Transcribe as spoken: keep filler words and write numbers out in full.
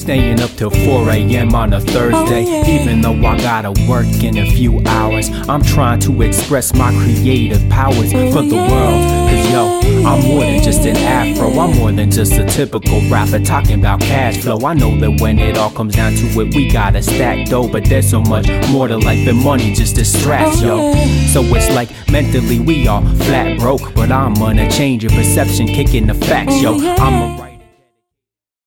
Staying up till four a m on a Thursday, Oh, yeah. even though I gotta work in a few hours. I'm trying to express my creative powers Oh, for the yeah. world. Cause yo, I'm more than just an afro, I'm more than just a typical rapper talking about cash flow. I know that when it all comes down to it, we gotta stack dough, but there's so much more to life than money just distracts, Oh, yo. yeah. So it's like mentally we all flat broke, but I'm gonna change your perception, kicking the facts, yo. Oh, yeah. I'm a